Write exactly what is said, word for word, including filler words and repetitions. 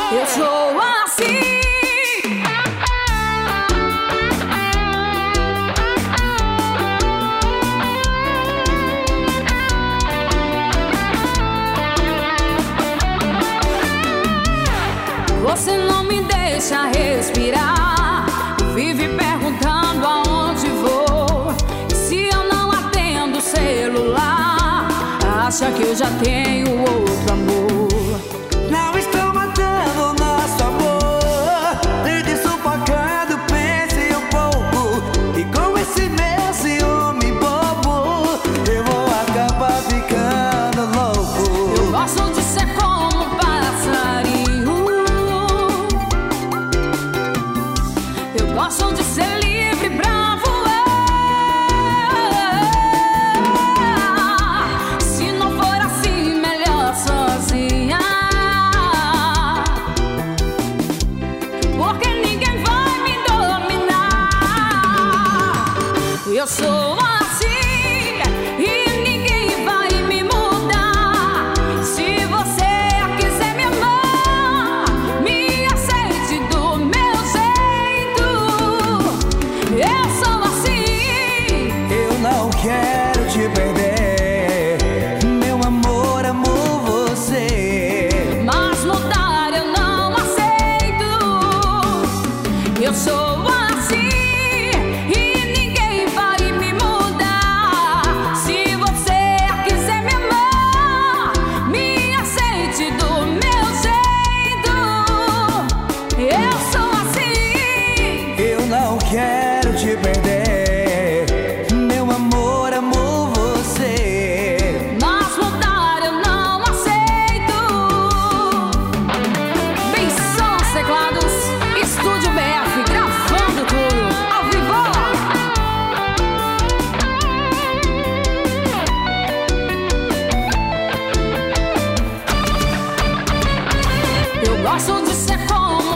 Eu sou assim. Você não me deixa respirar, vive perguntando aonde vou. Se eu não atendo o celular, acha que eu já tenho outro amor. Não estou matando o nosso amor, desde sufocando, pense um pouco. E com esse meu ciúme bobo, eu vou acabar ficando louco. Eu gosto de ser como um passarinho, eu gosto de ser livre pra voar. Se não for assim, melhor sozinha, porque ninguém vai me dominar. Eu sou assim e ninguém vai me mudar. Se você quiser me amar, me aceite do meu jeito. Eu sou assim. Eu não quero te perder, meu amor, amo você. Mas mudar eu não aceito. Eu sou assim e ninguém vai me mudar. Se você quiser me amar, me aceite do meu jeito. Eu sou assim. Eu não quero te perder, meu amor, amo você. Mas mudar eu não aceito. Bem, são os teclados, Estúdio B F, gravando tudo ao vivo. Eu gosto de ser como